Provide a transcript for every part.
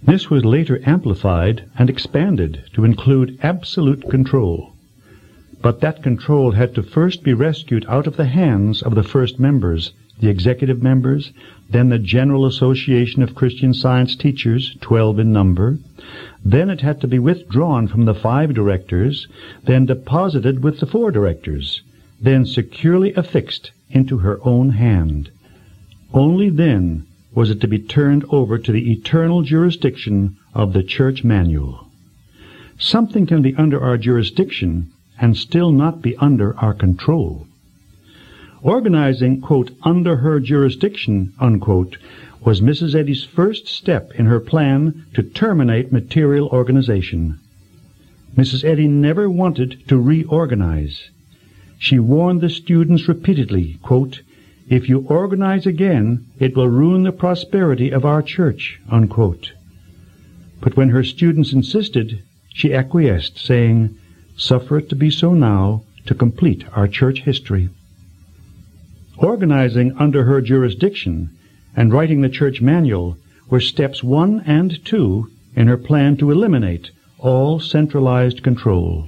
This was later amplified and expanded to include absolute control. But that control had to first be rescued out of the hands of the first members, the executive members, then the General Association of Christian Science Teachers, 12 in number. Then it had to be withdrawn from the 5 directors, then deposited with the 4 directors, then securely affixed into her own hand. Only then was it to be turned over to the eternal jurisdiction of the church manual. Something can be under our jurisdiction and still not be under our control. Organizing, quote, under her jurisdiction, unquote, was Mrs. Eddy's first step in her plan to terminate material organization. Mrs. Eddy never wanted to reorganize. She warned the students repeatedly, quote, if you organize again, it will ruin the prosperity of our church, unquote. But when her students insisted, she acquiesced, saying, suffer it to be so now to complete our church history. Organizing under her jurisdiction and writing the church manual were steps 1 and 2 in her plan to eliminate all centralized control.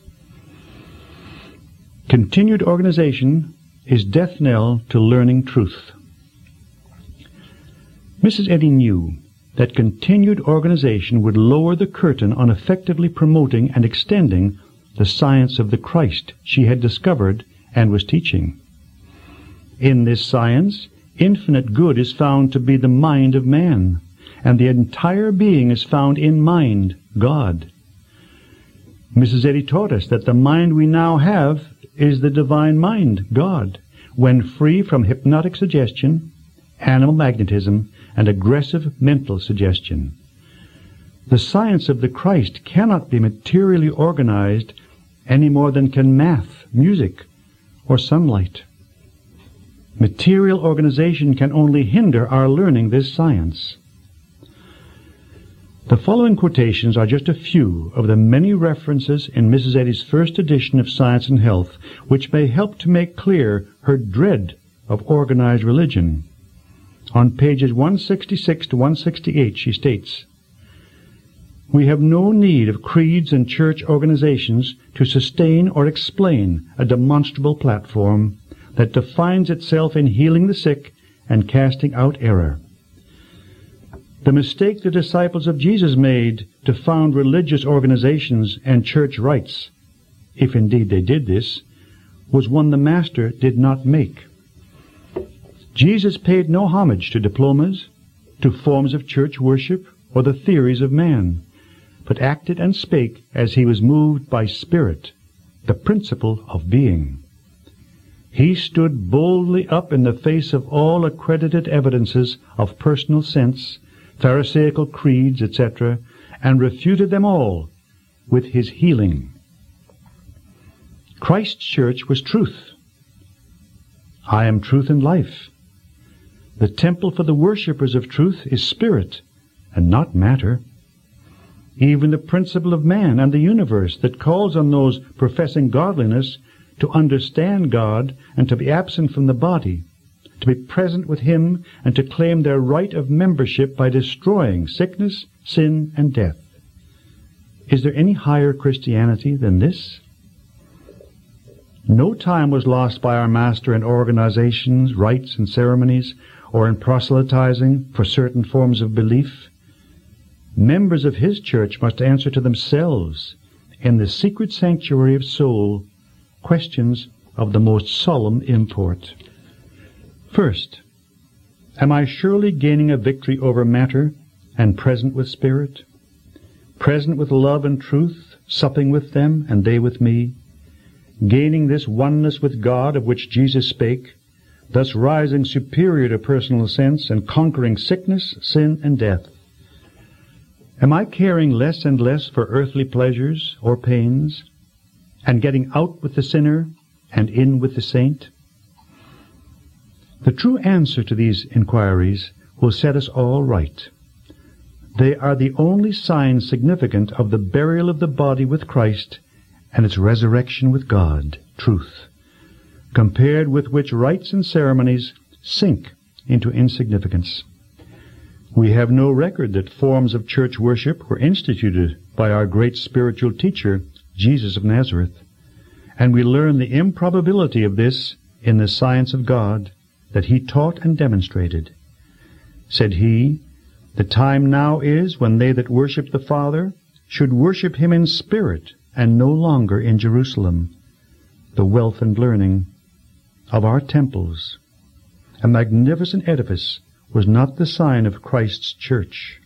Continued organization is death knell to learning truth. Mrs. Eddy knew that continued organization would lower the curtain on effectively promoting and extending the science of the Christ she had discovered and was teaching. In this science, infinite good is found to be the mind of man, and the entire being is found in mind, God. Mrs. Eddy taught us that the mind we now have is the divine mind, God, when free from hypnotic suggestion, animal magnetism, and aggressive mental suggestion. The science of the Christ cannot be materially organized any more than can math, music, or sunlight. Material organization can only hinder our learning this science. The following quotations are just a few of the many references in Mrs. Eddy's first edition of Science and Health which may help to make clear her dread of organized religion. On pages 166 to 168 she states, we have no need of creeds and church organizations to sustain or explain a demonstrable platform that defines itself in healing the sick and casting out error. The mistake the disciples of Jesus made to found religious organizations and church rites, if indeed they did this, was one the Master did not make. Jesus paid no homage to diplomas, to forms of church worship, or the theories of man, but acted and spake as he was moved by Spirit, the principle of being. He stood boldly up in the face of all accredited evidences of personal sense, Pharisaical creeds, etc., and refuted them all with his healing. Christ's church was truth. I am truth and life. The temple for the worshippers of truth is spirit and not matter. Even the principle of man and the universe that calls on those professing godliness to understand God and to be absent from the body, to be present with him and to claim their right of membership by destroying sickness, sin, and death. Is there any higher Christianity than this? No time was lost by our Master in organizations, rites, and ceremonies, or in proselytizing for certain forms of belief. Members of his church must answer to themselves, in the secret sanctuary of soul, questions of the most solemn import. First, am I surely gaining a victory over matter and present with spirit? Present with love and truth, supping with them and they with me? Gaining this oneness with God of which Jesus spake, thus rising superior to personal sense and conquering sickness, sin, and death? Am I caring less and less for earthly pleasures or pains, and getting out with the sinner and in with the saint? The true answer to these inquiries will set us all right. They are the only signs significant of the burial of the body with Christ and its resurrection with God, truth, compared with which rites and ceremonies sink into insignificance. We have no record that forms of church worship were instituted by our great spiritual teacher, Jesus of Nazareth, and we learn the improbability of this in the science of God that he taught and demonstrated. Said he, "The time now is when they that worship the Father should worship him in spirit and no longer in Jerusalem, the wealth and learning of our temples." A magnificent edifice was not the sign of Christ's church.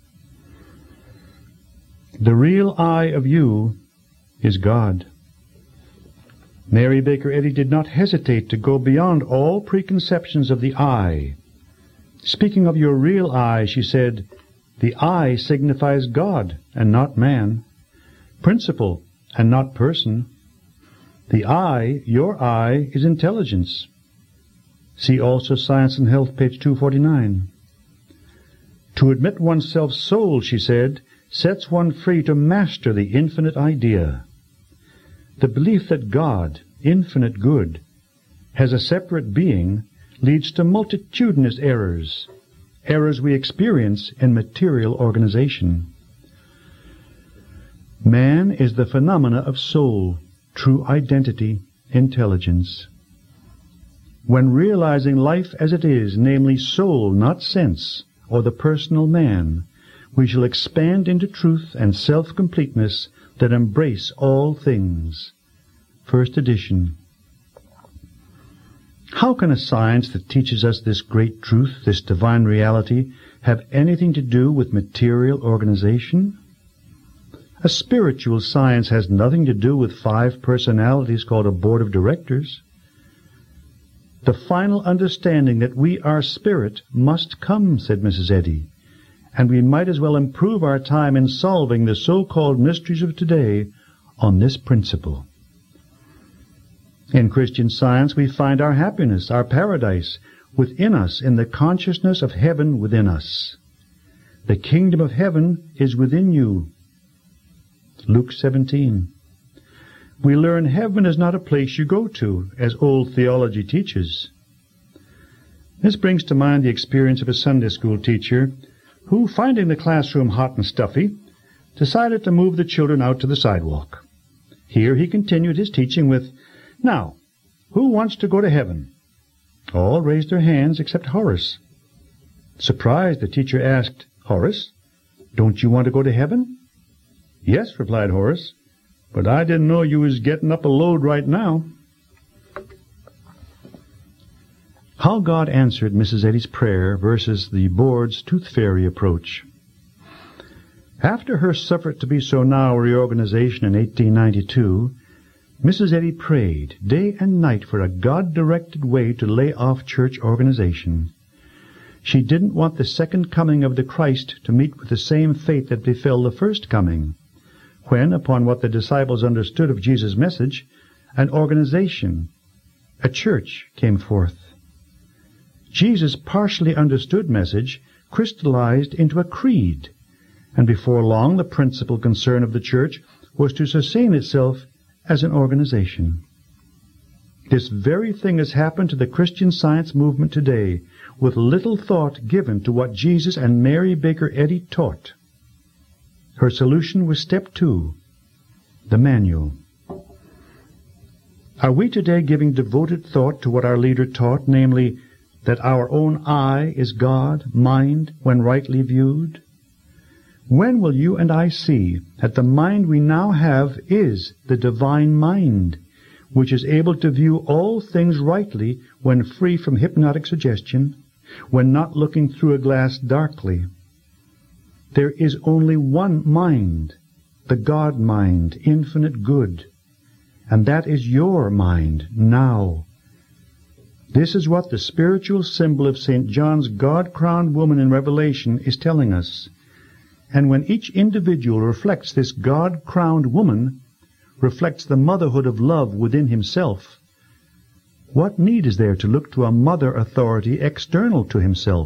The real I of you is God. Mary Baker Eddy did not hesitate to go beyond all preconceptions of the I. Speaking of your real I, she said, "The I signifies God and not man, principle and not person. The I, your I, is intelligence." See also Science and Health, page 249. To admit oneself's soul, she said, sets one free to master the infinite idea. The belief that God, infinite good, has a separate being leads to multitudinous errors we experience in material organization. Man is the phenomena of soul, true identity, intelligence. When realizing life as it is, namely soul, not sense, or the personal man, we shall expand into truth and self-completeness that embrace all things. First edition. How can a science that teaches us this great truth, this divine reality, have anything to do with material organization? A spiritual science has nothing to do with 5 personalities called a board of directors. The final understanding that we are spirit must come, said Mrs. Eddy, and we might as well improve our time in solving the so-called mysteries of today on this principle. In Christian Science we find our happiness, our paradise, within us, in the consciousness of heaven within us. The kingdom of heaven is within you. Luke 17. We learn heaven is not a place you go to, as old theology teaches. This brings to mind the experience of a Sunday school teacher who, finding the classroom hot and stuffy, decided to move the children out to the sidewalk. Here he continued his teaching with, "Now, who wants to go to heaven?" All raised their hands except Horace. Surprised, the teacher asked, "Horace, don't you want to go to heaven?" "Yes," replied Horace, "but I didn't know you was getting up a load right now." How God answered Mrs. Eddy's prayer versus the board's tooth fairy approach. After her suffered to be so now reorganization in 1892, Mrs. Eddy prayed day and night for a God-directed way to lay off church organization. She didn't want the second coming of the Christ to meet with the same fate that befell the first coming, when, upon what the disciples understood of Jesus' message, an organization, a church, came forth. Jesus' partially understood message crystallized into a creed, and before long the principal concern of the church was to sustain itself as an organization. This very thing has happened to the Christian Science movement today, with little thought given to what Jesus and Mary Baker Eddy taught. Her solution was step 2, the manual. Are we today giving devoted thought to what our leader taught, namely, that our own I is God, mind, when rightly viewed? When will you and I see that the mind we now have is the divine mind, which is able to view all things rightly when free from hypnotic suggestion, when not looking through a glass darkly? There is only one mind, the God mind, infinite good, and that is your mind now. This is what the spiritual symbol of St. John's God-crowned woman in Revelation is telling us. And when each individual reflects this God-crowned woman, reflects the motherhood of love within himself, what need is there to look to a mother authority external to himself?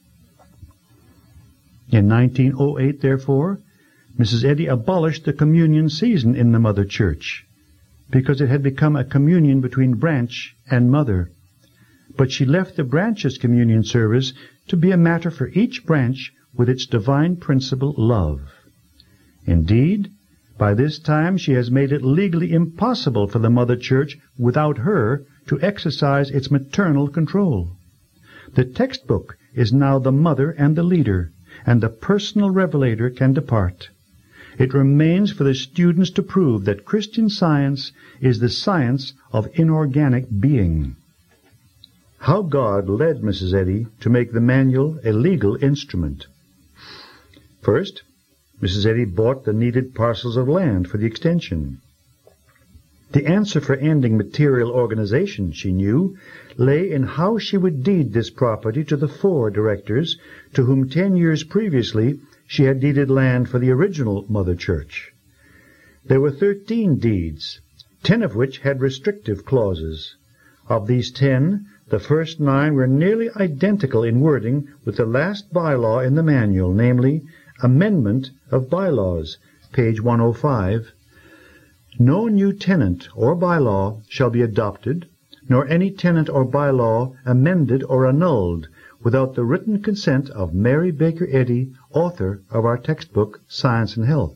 In 1908, therefore, Mrs. Eddy abolished the communion season in the Mother Church, because it had become a communion between branch and mother. but she left the branches communion service to be a matter for each branch with its divine principle, love. Indeed, by this time she has made it legally impossible for the Mother Church, without her, to exercise its maternal control. The textbook is now the mother and the leader, and the personal revelator can depart. It remains for the students to prove that Christian Science is the science of inorganic being. How God led Mrs. Eddy to make the manual a legal instrument. First, Mrs. Eddy bought the needed parcels of land for the extension. The answer for ending material organization, she knew, lay in how she would deed this property to the 4 directors to whom 10 years previously she had deeded land for the original Mother Church. There were 13 deeds, 10 of which had restrictive clauses. Of these 10, the first 9 were nearly identical in wording with the last bylaw in the manual, namely, Amendment of Bylaws, page 105. No new tenant or bylaw shall be adopted, nor any tenant or bylaw amended or annulled, without the written consent of Mary Baker Eddy, author of our textbook, Science and Health.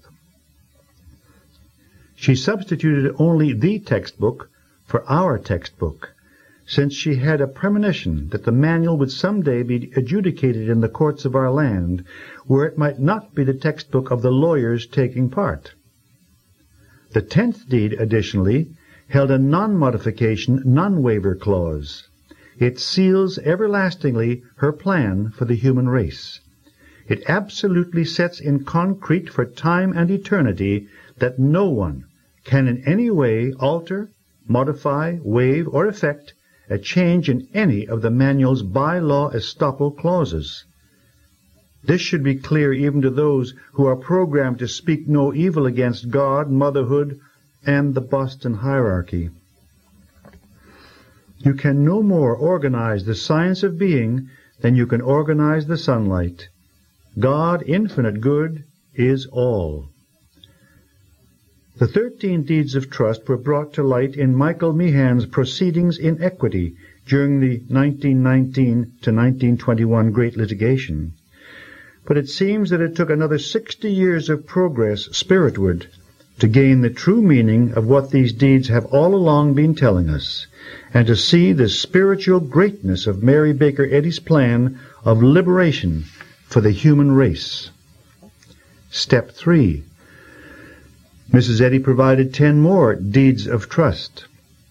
She substituted only the textbook for our textbook, since she had a premonition that the manual would someday be adjudicated in the courts of our land, where it might not be the textbook of the lawyers taking part. The 10th deed, additionally, held a non-modification, non-waiver clause. It seals everlastingly her plan for the human race. It absolutely sets in concrete for time and eternity that no one can in any way alter, modify, waive, or effect a change in any of the manual's by-law estoppel clauses. This should be clear even to those who are programmed to speak no evil against God, motherhood, and the Boston hierarchy. You can no more organize the science of being than you can organize the sunlight. God, infinite good, is all. The 13 deeds of trust were brought to light in Michael Meehan's Proceedings in Equity during the 1919 to 1921 Great Litigation. But it seems that it took another 60 years of progress spiritward to gain the true meaning of what these deeds have all along been telling us, and to see the spiritual greatness of Mary Baker Eddy's plan of liberation for the human race. Step 3. Mrs. Eddy provided 10 more deeds of trust.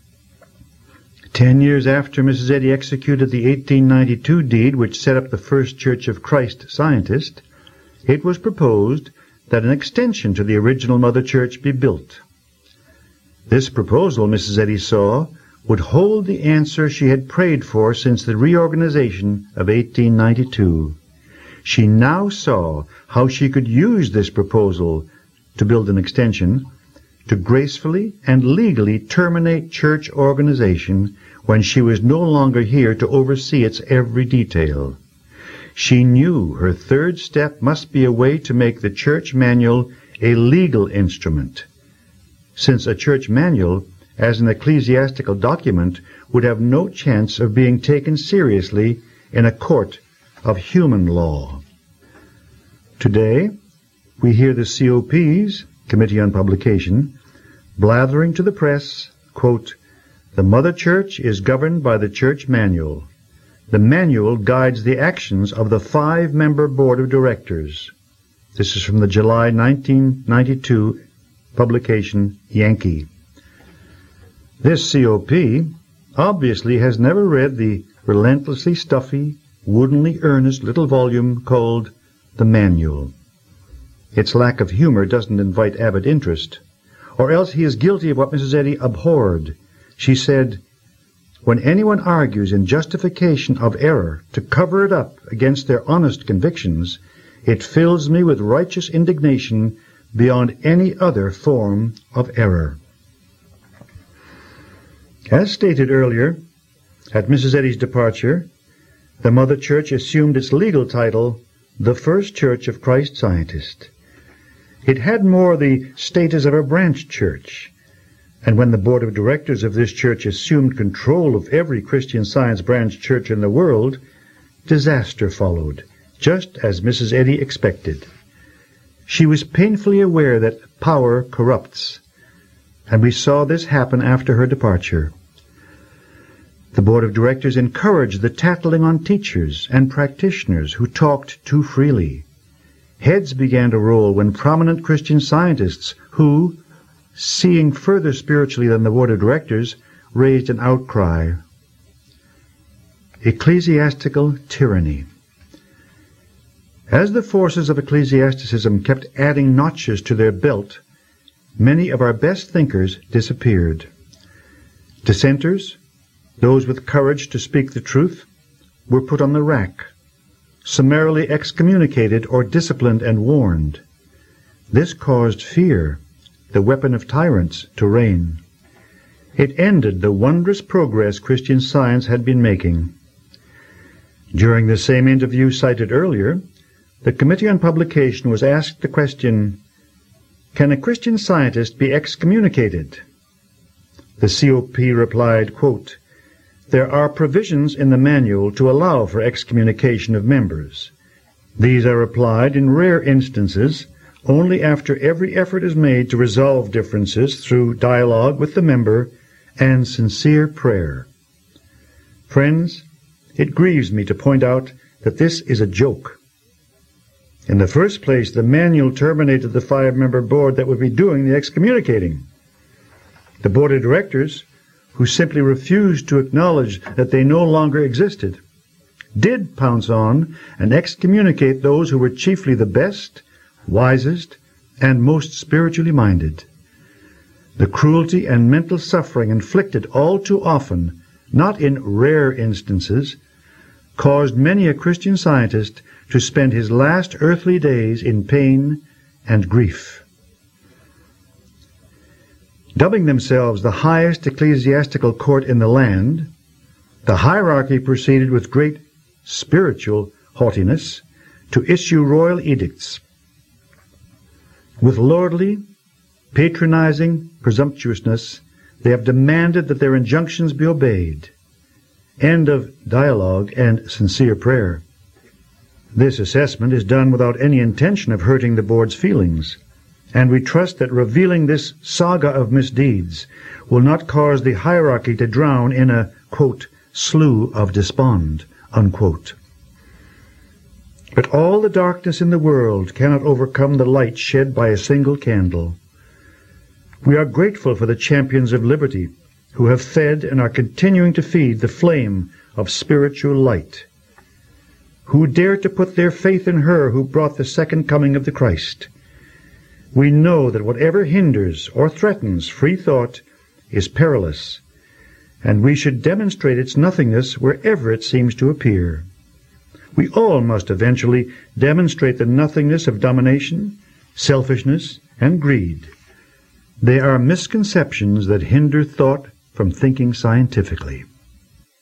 10 years after Mrs. Eddy executed the 1892 deed which set up the First Church of Christ Scientist, it was proposed that an extension to the original Mother Church be built. This proposal, Mrs. Eddy saw, would hold the answer she had prayed for since the reorganization of 1892. She now saw how she could use this proposal to build an extension to gracefully and legally terminate church organization when she was no longer here to oversee its every detail. She knew her third step must be a way to make the church manual a legal instrument, since a church manual, as an ecclesiastical document, would have no chance of being taken seriously in a court of human law. Today, we hear the COP's, Committee on Publication, blathering to the press, quote, "The Mother Church is governed by the Church Manual. The manual guides the actions of the 5-member Board of Directors." This is from the July 1992 publication, Yankee. This COP obviously has never read the relentlessly stuffy, woodenly earnest little volume called The Manual. Its lack of humor doesn't invite avid interest. Or else he is guilty of what Mrs. Eddy abhorred. She said, "When anyone argues in justification of error to cover it up against their honest convictions, it fills me with righteous indignation beyond any other form of error." As stated earlier, at Mrs. Eddy's departure, the Mother Church assumed its legal title, the First Church of Christ Scientist. It had more the status of a branch church. And when the board of directors of this church assumed control of every Christian Science branch church in the world, disaster followed, just as Mrs. Eddy expected. She was painfully aware that power corrupts, and we saw this happen after her departure. The board of directors encouraged the tattling on teachers and practitioners who talked too freely. Heads began to roll when prominent Christian Scientists who, seeing further spiritually than the board of directors, raised an outcry. Ecclesiastical tyranny. As the forces of ecclesiasticism kept adding notches to their belt, many of our best thinkers disappeared. Dissenters, those with courage to speak the truth, were put on the rack, summarily excommunicated or disciplined and warned. This caused fear, the weapon of tyrants, to reign. It ended the wondrous progress Christian Science had been making. During the same interview cited earlier, the Committee on Publication was asked the question, "Can a Christian Scientist be excommunicated?" The COP replied, quote, "There are provisions in the manual to allow for excommunication of members. These are applied in rare instances only after every effort is made to resolve differences through dialogue with the member and sincere prayer." Friends, it grieves me to point out that this is a joke. In the first place, the manual terminated the 5-member board that would be doing the excommunicating. The board of directors, who simply refused to acknowledge that they no longer existed, did pounce on and excommunicate those who were chiefly the best, wisest, and most spiritually minded. The cruelty and mental suffering inflicted all too often, not in rare instances, caused many a Christian Scientist to spend his last earthly days in pain and grief. Dubbing themselves the highest ecclesiastical court in the land, the hierarchy proceeded with great spiritual haughtiness to issue royal edicts. With lordly, patronizing presumptuousness, they have demanded that their injunctions be obeyed. End of dialogue and sincere prayer. This assessment is done without any intention of hurting the board's feelings, and we trust that revealing this saga of misdeeds will not cause the hierarchy to drown in a, quote, slough of despond, unquote. But all the darkness in the world cannot overcome the light shed by a single candle. We are grateful for the champions of liberty who have fed and are continuing to feed the flame of spiritual light, who dare to put their faith in her who brought the second coming of the Christ. We know that whatever hinders or threatens free thought is perilous, and we should demonstrate its nothingness wherever it seems to appear. We all must eventually demonstrate the nothingness of domination, selfishness, and greed. They are misconceptions that hinder thought from thinking scientifically.